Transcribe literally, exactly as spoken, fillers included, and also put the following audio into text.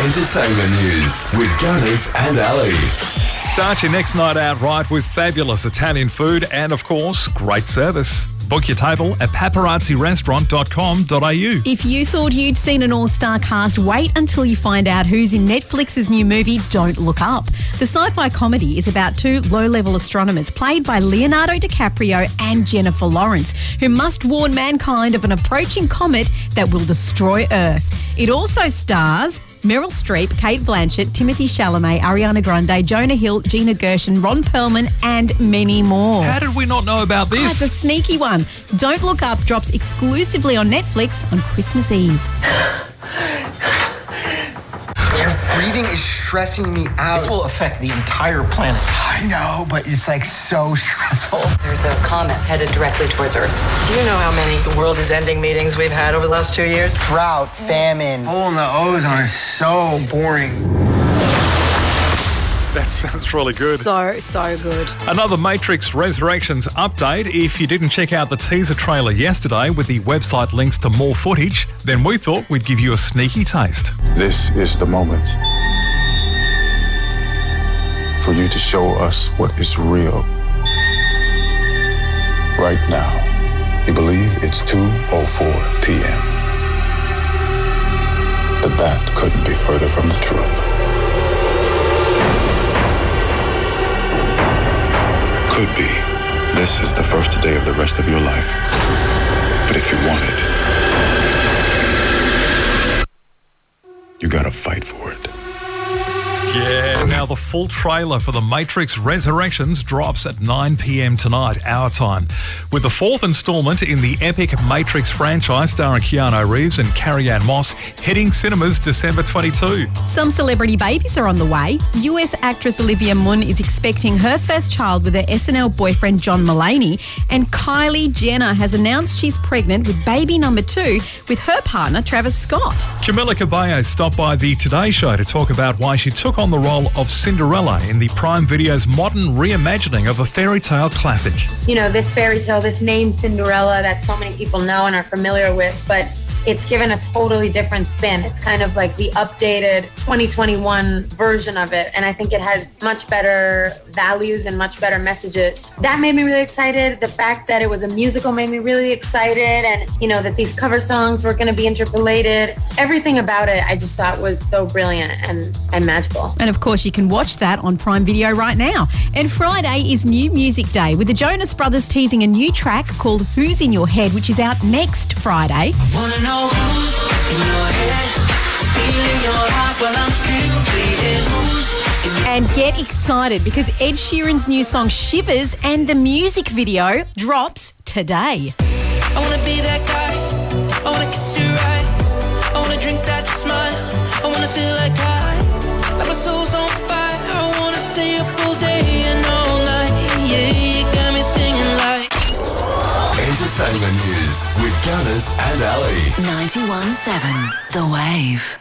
Entertainment news with Gunners and Ali. Start your next night out right with fabulous Italian food and, of course, great service. Book your table at paparazzi restaurant dot com dot a u. If you thought you'd seen an all-star cast, wait until you find out who's in Netflix's new movie, Don't Look Up. The sci-fi comedy is about two low-level astronomers played by Leonardo DiCaprio and Jennifer Lawrence, who must warn mankind of an approaching comet that will destroy Earth. It also stars Meryl Streep, Kate Blanchett, Timothy Chalamet, Ariana Grande, Jonah Hill, Gina Gershon, Ron Perlman and many more. How did we not know about this? Oh, it's a sneaky one. Don't Look Up drops exclusively on Netflix on Christmas Eve. Your breathing is stressing me out. This will affect the entire planet. I know, but it's like so stressful. There's a comet headed directly towards Earth. Do you know how many the world is ending meetings we've had over the last two years? Drought, famine, hole in the ozone is so boring. That sounds really good. So, so good. Another Matrix Resurrections update. If you didn't check out the teaser trailer yesterday with the website links to more footage, then we thought we'd give you a sneaky taste. This is the moment for you to show us what is real. Right now, you believe it's two oh four p.m. But that couldn't be further from the truth. Could be. This is the first day of the rest of your life. But if you want it, you gotta fight for it. Yeah, now the full trailer for The Matrix Resurrections drops at nine p.m. tonight, our time, with the fourth instalment in the epic Matrix franchise starring Keanu Reeves and Carrie-Anne Moss hitting cinemas December twenty-second. Some celebrity babies are on the way. U S actress Olivia Munn is expecting her first child with her S N L boyfriend John Mulaney, and Kylie Jenner has announced she's pregnant with baby number two with her partner Travis Scott. Camila Cabello stopped by the Today Show to talk about why she took on the role of Cinderella in the Prime Video's modern reimagining of a fairy tale classic. You know, this fairy tale, this name Cinderella that so many people know and are familiar with, but it's given a totally different spin. It's kind of like the updated twenty twenty-one version of it. And I think it has much better values and much better messages. That made me really excited. The fact that it was a musical made me really excited. And, you know, that these cover songs were going to be interpolated. Everything about it I just thought was so brilliant and, and magical. And of course, you can watch that on Prime Video right now. And Friday is New Music Day, with the Jonas Brothers teasing a new track called Who's in Your Head, which is out next Friday. And get excited because Ed Sheeran's new song Shivers and the music video drops today. I want to be that guy. I want to kiss your eyes. I want to drink that smile. I want to feel like I, like my soul's on fire. I want to stay up all day and all night. Yeah, you got me singing like Entertainment news with Gunners and Ali. ninety-one point seven The Wave.